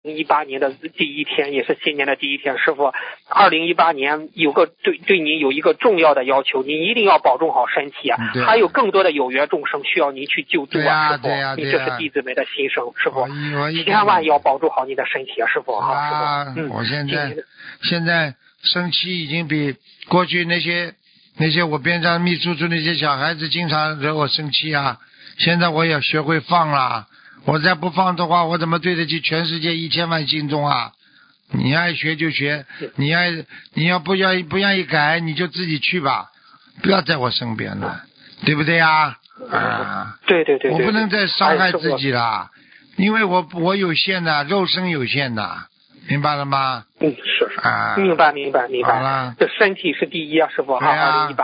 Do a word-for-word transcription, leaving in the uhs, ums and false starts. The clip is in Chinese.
一八年的第一天，也是新年的第一天，师傅，二零一八年有个对对您有一个重要的要求，您一定要保重好身体啊！还有更多的有缘众生需要您去救助啊，师傅，您这是弟子们的心声，师傅，千万要保住好您的身体啊，师傅哈，师傅。嗯， 我现在现在生气已经比过去那些那些我边上秘书处那些小孩子经常惹我生气啊，现在我也学会放了。我再不放的话，我怎么对得起全世界一千万信众啊？你爱学就学，你爱你要不愿意不愿意改，你就自己去吧，不要在我身边了，对不对啊？啊， 对对对， 我不能再伤害自己了，因为我我有限的，肉身有限的，明白了吗？ 嗯，是是啊， 明白明白明白。 好了， 这身体是第一啊，师傅哈。二零一八